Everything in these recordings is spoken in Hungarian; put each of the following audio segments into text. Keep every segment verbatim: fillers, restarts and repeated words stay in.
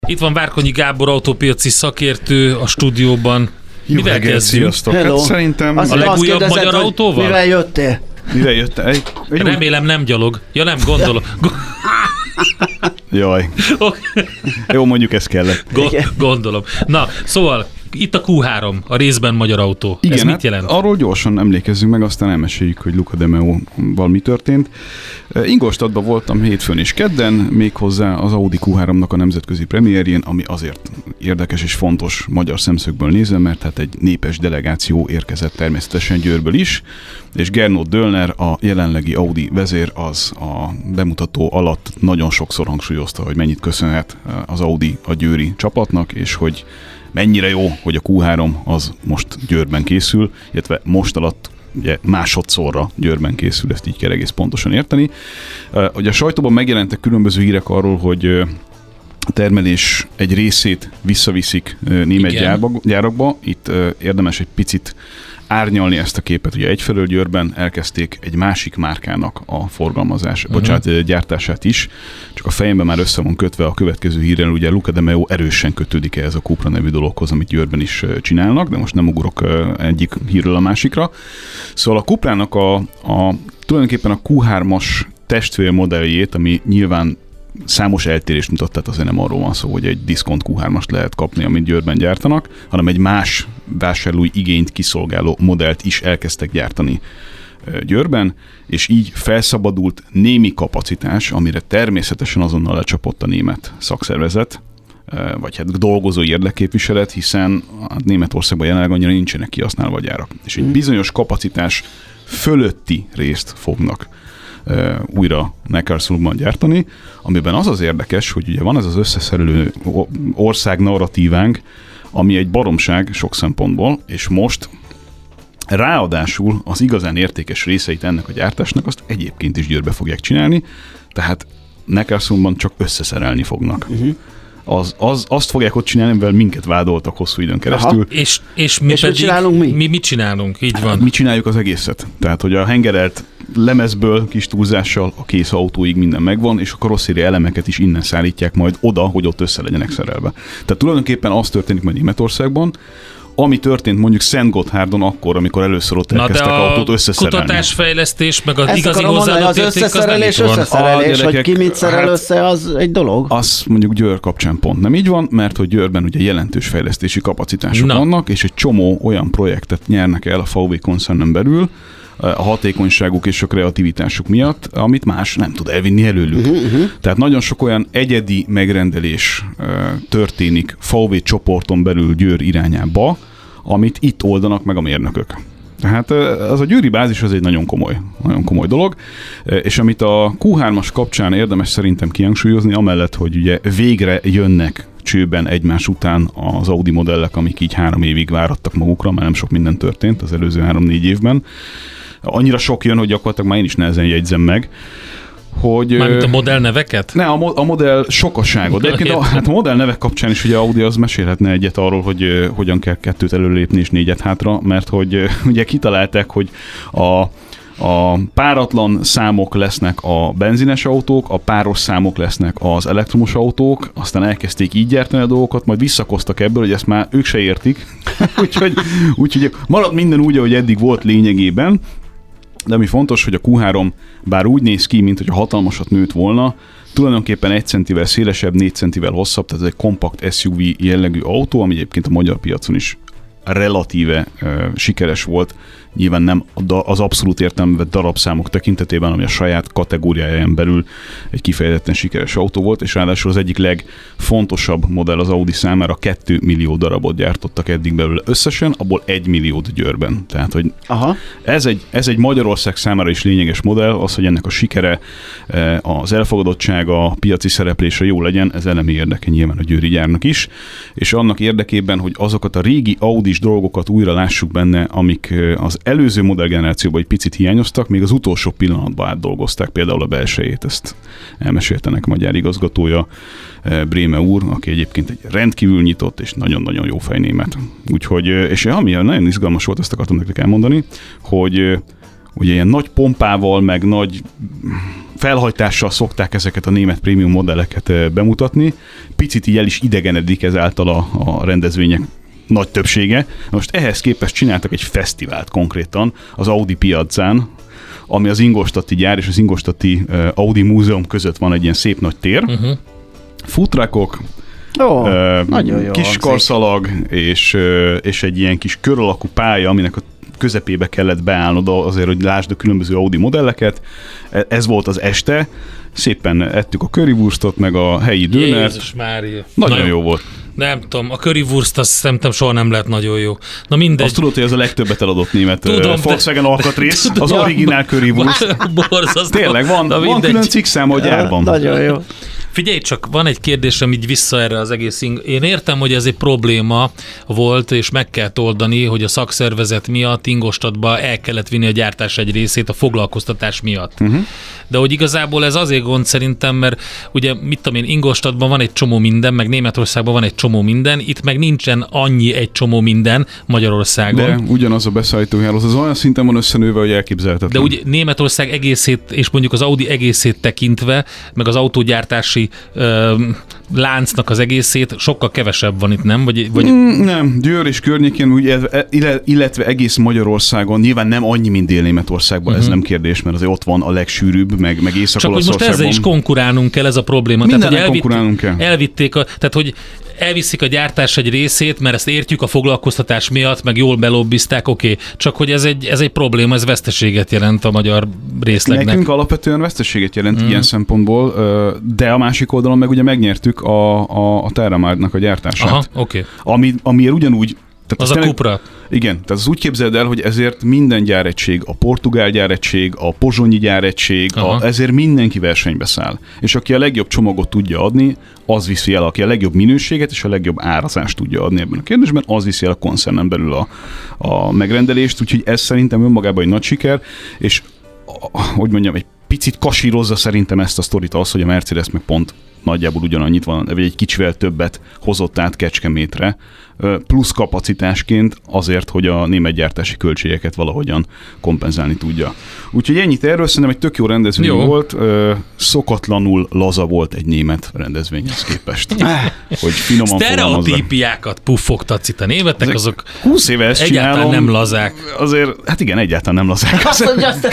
Itt van Várkonyi Gábor, autópiaci szakértő a stúdióban. Jó mivel reggelt, kezdjük? sziasztok! Hát szerintem a legújabb magyar kérdezed, autóval? Mivel jöttél? Mivel jöttél? Egy, egy Remélem nem gyalog. Ja nem, gondolom. Jaj. Okay. Jó, mondjuk ez kellett. Go- gondolom. Na, szóval itt a kú három, a részben magyar autó. Igen, ez mit hát jelent? Arról gyorsan emlékezzünk meg, aztán elmeséljük, hogy Luca de Meo-val mi történt. Ingolstadtban voltam hétfőn és kedden, méghozzá az Audi kú háromnak a nemzetközi premierjén, ami azért érdekes és fontos magyar szemszögből nézve, mert hát egy népes delegáció érkezett természetesen Győrből is, és Gernot Döllner, a jelenlegi Audi vezér, az a bemutató alatt nagyon sokszor hangsúlyozta, hogy mennyit köszönhet az Audi a győri csapatnak, és hogy mennyire jó, hogy a kú három az most Győrben készül, illetve most alatt ugye másodszorra Győrben készül, ezt így kell egész pontosan érteni. Ugye a sajtóban megjelentek különböző hírek arról, hogy a termelés egy részét visszaviszik német gyárba, gyárakba. Itt érdemes egy picit árnyalni ezt a képet. Ugye egyfelől Győrben elkezdték egy másik márkának a forgalmazás, uh-huh. bocsánat, gyártását is. Csak a fejemben már össze van kötve a következő hírrel, ugye Luca de Meo erősen kötődik ehhez a Cupra nevű dologhoz, amit Győrben is csinálnak, de most nem ugrok egyik hírről a másikra. Szóval a Cuprának a, a tulajdonképpen a kú hármas testvérmodelljét, ami nyilván számos eltérést mutat, tehát azért nem arról van szó, hogy egy diszkont kú hármast lehet kapni, amit Győrben gyártanak, hanem egy más vásárlói igényt kiszolgáló modellt is elkezdtek gyártani Győrben, és így felszabadult némi kapacitás, amire természetesen azonnal lecsapott a német szakszervezet, vagy hát dolgozói érdekképviselet, hiszen a Németországban jelenleg annyira nincsenek kihasználva a gyárak. És egy bizonyos kapacitás fölötti részt fognak újra Neckarsulmban gyártani, amiben az az érdekes, hogy ugye van ez az összeszerelő ország narratívánk, ami egy baromság sok szempontból, és most ráadásul az igazán értékes részeit ennek a gyártásnak azt egyébként is Győrbe fogják csinálni, tehát Neckarsulmban csak összeszerelni fognak. Uh-huh. Az, az, azt fogják ott csinálni, mivel minket vádoltak hosszú időn keresztül. És, és mi és pedig, mit csinálunk mi? mi mit csinálunk, így van. Mi csináljuk az egészet. Tehát, hogy a hengerelt lemezből kis túlzással a kész autóig minden megvan, és a karosszéria elemeket is innen szállítják majd oda, hogy ott össze legyenek szerelve. Tehát tulajdonképpen az történik majd Németországban, ami történt mondjuk Szentgotthárdon akkor, amikor először ott elkezdtek autót összeszerelni. Na de a kutatásfejlesztés, meg az ezt igazi mondani, hozzáadott az érték, összeszerelés, az összeszerelés, hogy ki mit szerel hát, össze, az egy dolog. Az mondjuk Győr kapcsán pont nem így van, mert hogy Győrben ugye jelentős fejlesztési kapacitások Na. vannak, és egy csomó olyan projektet nyernek el a vé vé koncernen belül, a hatékonyságuk és a kreativitásuk miatt, amit más nem tud elvinni előlük. Uh-huh, uh-huh. Tehát nagyon sok olyan egyedi megrendelés uh, történik vé vé csoporton belül Győr irányába, amit itt oldanak meg a mérnökök. Tehát az a győri bázis az egy nagyon komoly, nagyon komoly dolog, és amit a kú hármas kapcsán érdemes szerintem kihangsúlyozni, amellett, hogy ugye végre jönnek csőben egymás után az Audi modellek, amik így három évig várattak magukra, mert nem sok minden történt az előző három-négy évben. Annyira sok jön, hogy gyakorlatilag már én is nehezen jegyzem meg, hogy... Mármint a modell neveket? Ne, a, mo- a modell sokaságot. De egyébként a, hát a modell nevek kapcsán is ugye Audi az mesélhetne egyet arról, hogy uh, hogyan kell kettőt előlépni és négyet hátra, mert hogy uh, ugye kitalálták, hogy a A páratlan számok lesznek a benzines autók, a páros számok lesznek az elektromos autók, aztán elkezdték így gyártani a dolgokat, majd visszakoztak ebből, hogy ezt már ők se értik. úgyhogy, úgyhogy marad minden úgy, ahogy eddig volt lényegében, de ami fontos, hogy a kú három bár úgy néz ki, mint hogy a hatalmasat nőtt volna, tulajdonképpen egy centivel szélesebb, négy centivel hosszabb, tehát ez egy kompakt es u vé jellegű autó, ami egyébként a magyar piacon is relatíve uh, sikeres volt, nyilván nem az abszolút értelemben darabszámok tekintetében, ami a saját kategóriáján belül egy kifejezetten sikeres autó volt, és ráadásul az egyik legfontosabb modell az Audi számára, két millió darabot gyártottak eddig belőle összesen, abból egy milliót Győrben. Tehát, hogy Aha. Ez, egy, ez egy Magyarország számára is lényeges modell, az, hogy ennek a sikere, az elfogadottsága, a piaci szereplése jó legyen, ez elemi érdeke nyilván a győri gyárnak is, és annak érdekében, hogy azokat a régi Audis dolgokat újra lássuk benne, amik az előző modellgenerációban egy picit hiányoztak, még az utolsó pillanatban átdolgozták például a belsejét, ezt elmesélte nekem a gyárigazgatója, Bréme úr, aki egyébként egy rendkívül nyitott és nagyon-nagyon jó fejnémet. Úgyhogy, és ami nagyon izgalmas volt, ezt akartam nektek elmondani, hogy ugye ilyen nagy pompával, meg nagy felhajtással szokták ezeket a német prémium modelleket bemutatni. Picit így el is idegenedik ezáltal a, a rendezvények nagy többsége. Most ehhez képest csináltak egy fesztivált konkrétan az Audi piacán, ami az ingolstadti gyár és az ingolstadti uh, Audi Múzeum között van egy ilyen szép nagy tér. Uh-huh. Futrakok, oh, uh, kis karszalag és, uh, és egy ilyen kis kör alakú pálya, aminek a közepébe kellett beállnod azért, hogy lásd a különböző Audi modelleket. Ez volt az este. Szépen ettük a currywurstot, meg a helyi dönert. Jézus Mária. Nagyon Na, jó volt. Nem tudom, a currywurst azt szerintem soha nem lehet nagyon jó. Na mindegy. Azt tudod, hogy ez a legtöbbet eladott német tudom, Volkswagen de... alkatrész, tudom, az originál currywurst. Borzasztó. Tényleg, van, van külön cikkszám a gyárban. Nagyon jó. Figyelj csak, van egy kérdésem így vissza erre az egész. Ing- Én értem, hogy ez egy probléma volt, és meg kell oldani, hogy a szakszervezet miatt Ingolstadtba el kellett vinni a gyártás egy részét a foglalkoztatás miatt. Uh-huh. De hogy igazából ez azért gond szerintem, mert ugye mit tudom én, Ingolstadtban van egy csomó minden, meg Németországban van egy csomó minden, itt meg nincsen annyi egy csomó minden Magyarországon. De ugyanaz a beszállítóhálózat, az olyan szinten van összenőve, hogy elképzelhetetlen. De ugye Németország egészét, és mondjuk az Audi egészét tekintve, meg az autógyártási ö, láncnak az egészét, sokkal kevesebb van itt, nem? Vagy, vagy... Mm, nem, Győr és környékén, ugye, illetve egész Magyarországon, nyilván nem annyi, mint Dél-Németországban, uh-huh. ez nem kérdés, mert azért ott van a legsűrűbb, meg, meg Észak-Olaszországban. Csak hogy most ezzel is konkurálnunk kell, ez a probléma. Mindennek tehát, hogy konkurálnunk kell. Elvitték, a, tehát hogy elviszik a gyártás egy részét, mert ezt értjük a foglalkoztatás miatt, meg jól belobbizták, oké. Okay. Csak hogy ez egy, ez egy probléma, ez veszteséget jelent a magyar részlegnek. Nekünk alapvetően veszteséget jelent mm. ilyen szempontból, de a másik oldalon meg ugye megnyertük a, a, a Terramárnak a gyártását. Aha, oké. Okay. Ami, amiért ugyanúgy... Az a Cupra. Igen, tehát az úgy képzeld el, hogy ezért minden gyáregység, a portugál gyáregység, a pozsonyi gyáregység, a, ezért mindenki versenybe száll. És aki a legjobb csomagot tudja adni, az viszi el, aki a legjobb minőséget és a legjobb árazást tudja adni ebben a kérdésben, az viszi el a koncernen belül a, a megrendelést, úgyhogy ez szerintem önmagában egy nagy siker, és hogy mondjam, egy picit kasírozza szerintem ezt a sztorit az, hogy a Mercedes meg pont nagyjából ugyanannyit van, vagy egy kicsivel többet hozott át Kecskemétre, plusz kapacitásként azért, hogy a német gyártási költségeket valahogyan kompenzálni tudja. Úgyhogy ennyit erről, szerintem egy tök jó rendezvény jó. volt, szokatlanul laza volt egy német rendezvényhez képest. Hogy finoman sztereotípiákat puffogtatsz itt a németek, ezek azok húsz éve ezt egyáltalán csinálom, nem lazák. Azért, hát igen, egyáltalán nem lazák. Azt mondja, azt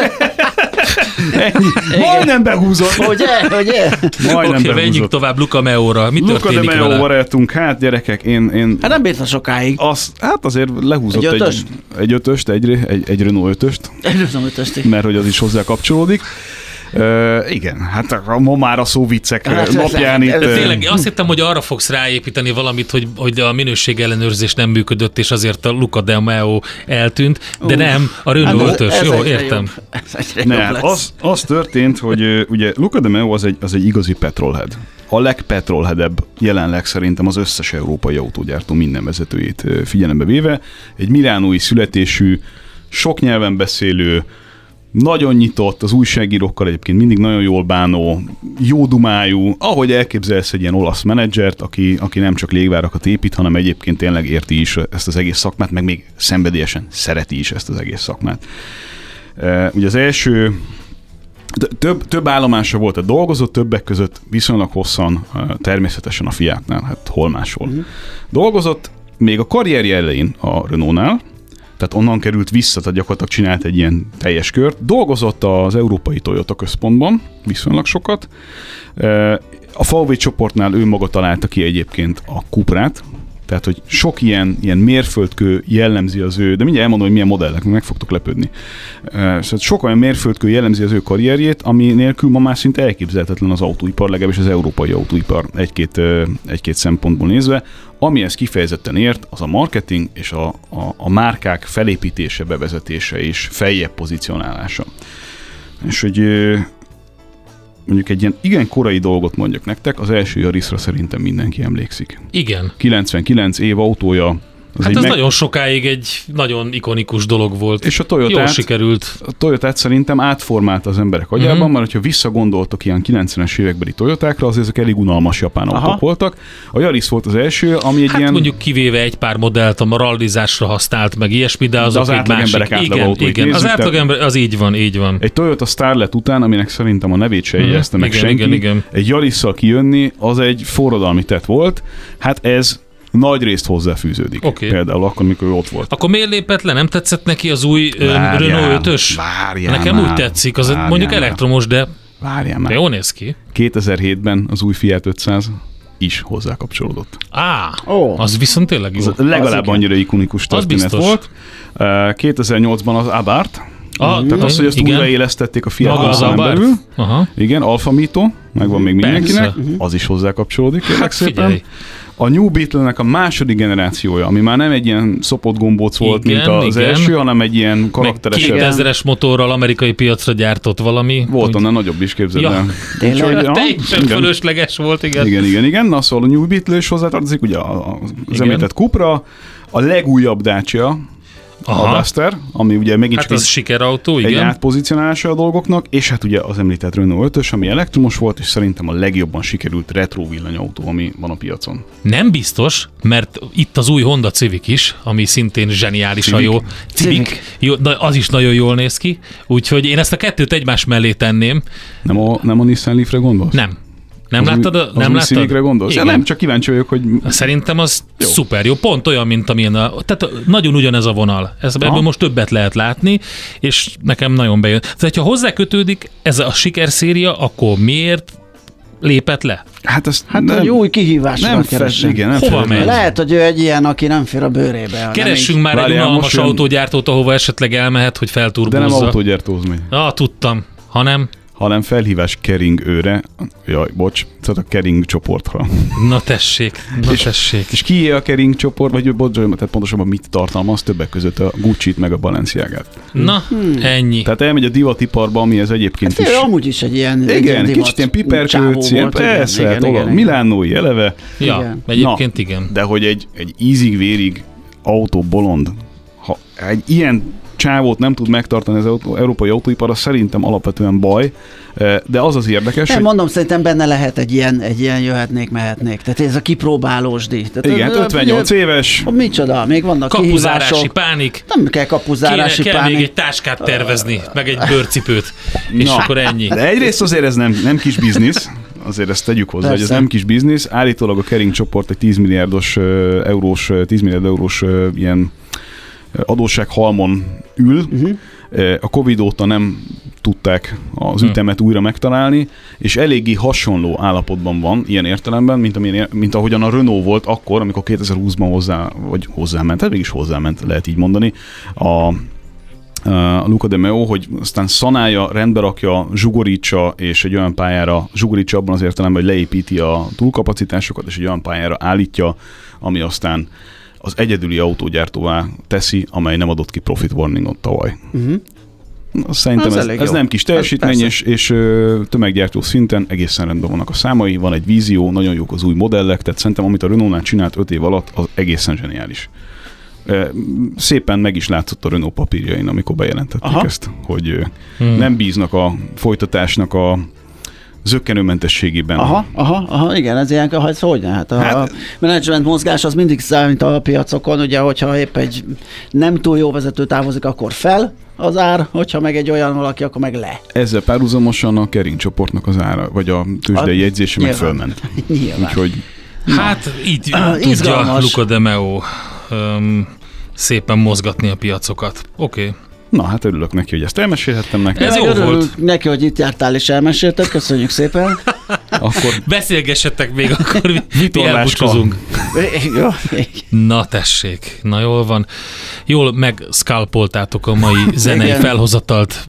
Ennyi. Majdnem behúzott. Ugye, ugye? Majdnem Oké, menjünk tovább Luca Meóra. Mi Luca történik de vele? barátunk, hát gyerekek, én... én hát nem bírta sokáig. Az, hát azért lehúzott egy, egy, egy ötöst, egy, egy, egy Renault ötöst. Egy Renault ötöst. Mert hogy az is hozzá kapcsolódik. Uh, igen, hát ma már a szóviccek hát, napján itt... Tényleg azt hittem, hogy arra fogsz ráépíteni valamit, hogy, hogy a minőség ellenőrzés nem működött, és azért a Luca de Meo eltűnt, de uh, nem, a Renault hát ötös, jó, értem. Ne, hát az, az történt, hogy uh, ugye Luca de Meo az egy, az egy igazi petrolhead. A legpetrolheadebb jelenleg szerintem az összes európai autógyártó minden vezetőjét uh, figyelembe véve. Egy milánói születésű, sok nyelven beszélő, nagyon nyitott, az újságírókkal egyébként mindig nagyon jól bánó, jó dumájú, ahogy elképzelsz egy ilyen olasz menedzsert, aki, aki nem csak légvárakat épít, hanem egyébként tényleg érti is ezt az egész szakmát, meg még szenvedélyesen szereti is ezt az egész szakmát. Ugye az első, több, több állomása volt, a dolgozott többek között viszonylag hosszan, természetesen a Fiatnál, hát hol máshol. Uh-huh. Dolgozott még a karrierje elején a Renaultnál, tehát onnan került vissza, tehát gyakorlatilag csinált egy ilyen teljes kört. Dolgozott az Európai Toyota Központban, viszonylag sokat. A ef vé csoportnál ő maga találta ki egyébként a Cuprát, tehát hogy sok ilyen, ilyen mérföldkő jellemzi az ő, de mindjárt elmondom, hogy milyen modellek, meg fogtok lepődni. Szóval sok olyan mérföldkő jellemzi az ő karrierjét, ami nélkül ma már szinte elképzelhetetlen az autóipar, legalábbis az európai autóipar egy-két, egy-két szempontból nézve. Amihez kifejezetten ért, az a marketing és a, a, a márkák felépítése, bevezetése és feljebb pozícionálása. És hogy mondjuk egy ilyen igen korai dolgot mondjak nektek, az első Yarisra szerintem mindenki emlékszik. Igen. kilencvenkilenc év autója, Hát egy ez meg... nagyon sokáig egy nagyon ikonikus dolog volt. És a Toyotát, jól sikerült. A Toyotát szerintem átformálta az emberek agyában, Mhm. mert hogyha visszagondoltok ilyen kilencvenes évekbeli Toyotákra, azért ezek elég unalmas japán Aha. autók voltak. A Yaris volt az első, ami egy Hát ilyen... mondjuk kivéve egy pár modellt a rallizásra használt, meg ilyesmi, de azok az egy átlag másik. emberek átlag Igen, autóit igen. Az nézzük, átlag tehát- ember, az így van, így van. Egy Toyota Starlet után, aminek szerintem a nevét se jegyezte meg igen, senki, igen, igen. egy Yarisszal kijönni, az egy forradalmi tett volt. Hát ez nagy részt hozzáfűződik. Oké. Például akkor, mikor ő ott volt. Akkor miért lépett le? Nem tetszett neki az új ö, Várjál, Renault ötös? várjál Nekem már, úgy tetszik, az várjál mondjuk már. elektromos, de, Várjál de már. jól néz ki. kétezer-hétben az új Fiat ötszáz is hozzá kapcsolódott. Á, Ó. az viszont tényleg jó. Ez legalább igen. annyira ikonikus történet biztos. volt. Uh, kétezer-nyolcban az Abarth, Ah, tehát az, hogy azt igen. újraélesztették a Fiat Maga az használatban Abarth? belül. Aha. Igen, Alfa Mito, megvan még Persze. mindenkinek, Mhm. az is hozzá kapcsolódik, kérlek Hát szépen. figyelj. A New Beetle-nek a második generációja, ami már nem egy ilyen szopott gombóc volt, Igen, mint az igen. első, hanem egy ilyen Meg karakteresebb. kétezres motorral amerikai piacra gyártott valami. Volt Úgy- annál nagyobb is, képzeld Ja. el. Tényleg? Úgyhogy, ja, Teljesen igen. fölösleges volt, igen. Igen, igen, igen. Na, szóval a New Beetle is hozzátartozik, ugye a- a- az Igen. említett Cupra, a legújabb Dacia, Aha. a Duster, ami ugye megint Hát csak az egy, sikerautó, egy igen. átpozícionálása a dolgoknak, és hát ugye az említett Renault ötös, ami elektromos volt, és szerintem a legjobban sikerült retro villanyautó, ami van a piacon. Nem biztos, mert itt az új Honda Civic is, ami szintén zseniálisan Civic? jó. Civic. Jó, de az is nagyon jól néz ki, úgyhogy én ezt a kettőt egymás mellé tenném. Nem a, nem a Nissan Leafre gondolsz? Nem. Nem az láttad? Új, A, az nem új láttad? Civicre gondolsz? Ja, Igen. nem, csak kíváncsi vagyok, hogy Szerintem az Jó. jó. Szuper jó. Pont olyan, mint amilyen a... Tehát nagyon ugyanez a vonal. Ez, ebből Aha. most többet lehet látni, és nekem nagyon bejön. Tehát, ha hozzákötődik ez a sikerszéria, akkor miért lépett le? hát ezt Hát, nem, hogy új kihívásokat nem fel, keressen. igen, nem Hova fel- megy? Lehet, hogy ő egy ilyen, aki nem fér a bőrébe. hanem Keressünk így- már egy Várjál, unalmas most jön- autógyártót, ahova esetleg elmehet, hogy De nem felturbózza. autógyártóhoz megy, Ah, tudtam. Hanem, hanem felhívás Kering őre, jaj, bocs, tehát a Kering csoportra. na tessék, na tessék. És kié a Kering csoport, vagy bocs, tehát pontosabban mit tartalmaz többek között a Gucci-t meg a Balenciagát. Na, ennyi. Tehát elmegy a divatiparba, ami ez egyébként Hát is. ő amúgy is egy ilyen, egy Igen, divat kicsit ilyen csávó piperkőc, ilyen volt, igen, persze, igen, hát igen, igen, igen. milánói eleve, Ja, igen. egyébként igen. de hogy egy, egy ízig-vérig autóbolond, ha egy ilyen csávót nem tud megtartani az autó, európai autóipar, az szerintem alapvetően baj, de az az érdekes, Nem, hogy mondom, szerintem benne lehet egy ilyen, egy ilyen jöhetnék, mehetnék. Tehát ez a kipróbálós díj. Tehát igen, ö, ötvennyolc ugye, éves, ó, micsoda, még vannak Kapuzárási kihívások. pánik. Nem kell Kéne, kapuzárási kell pánik. még egy táskát tervezni, meg egy bőrcipőt, és Na. akkor ennyi. de egyrészt azért ez nem, nem kis biznisz, azért ezt tegyük hozzá, Persze. hogy ez nem kis biznisz. Állítólag a Kering csoport egy tíz milliárdos ö, eurós, ö, tíz milliárd eurós ö, ilyen ö, adóssághalmon ül. Uh-huh. Ö, A Covid óta nem tudták az Hm. ütemet újra megtalálni, és eléggé hasonló állapotban van ilyen értelemben, mint, amilyen, mint ahogyan a Renault volt akkor, amikor kétezer-húszban hozzá, vagy hozzáment, hát mégis hozzáment, lehet így mondani, a a Luca de Meo, hogy aztán szanálja, rendbe rakja, zsugorítsa, és egy olyan pályára, zsugorítsa abban az értelemben, hogy leépíti a túlkapacitásokat, és egy olyan pályára állítja, ami aztán az egyedüli autógyártóvá teszi, amely nem adott ki profit warningot tavaly. Uh-huh. Azt szerintem Az ez, elég ez jó. nem kis teljesítmény, Persze. és, és ö, tömeggyártó szinten egészen rendben vannak a számai, van egy vízió, nagyon jók az új modellek, tehát szerintem amit a Renault-nál csinált öt év alatt, az egészen zseniális. Ö, Szépen meg is látszott a Renault papírjain, amikor bejelentették Aha. ezt, hogy ö, Hmm. nem bíznak a folytatásnak a zökkenőmentességében. Aha, aha, aha, igen, ez ilyen, hogy hogy ne? Hát a, Hát- hát, a menedzsment mozgás az mindig számít a piacokon, ugye, hogyha épp egy nem túl jó vezető távozik, akkor fel az ár, hogyha meg egy olyan valaki, akkor meg le. Ezzel párhuzamosan a Kering csoportnak az ára, vagy a tőzsdei A- jegyzése meg nyilván. fölment. Nyilván. Úgyhogy Hát így Ah, tudja izgalmas. Luca de Meo um, szépen mozgatni a piacokat. Oké. Okay. na, hát örülök neki, hogy ezt elmesélhettem nektek. Ez Meg jó örülünk volt. neki, hogy itt jártál és elmesélted, köszönjük szépen. Akkor Beszélgessetek még, akkor mi, mi Vitorláska. elbúcsúzunk. Jó, Na tessék, na jól van. Jól megszkalpoltátok a mai zenei Igen. felhozatalt.